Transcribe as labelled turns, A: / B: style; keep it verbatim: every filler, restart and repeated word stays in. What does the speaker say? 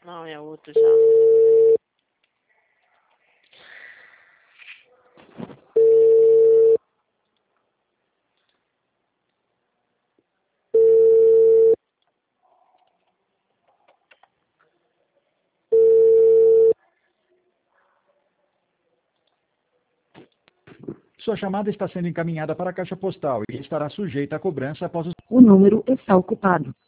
A: Não, é outro já.
B: Sua chamada está sendo encaminhada para a caixa postal e estará sujeita a cobrança após o...
C: O número está ocupado.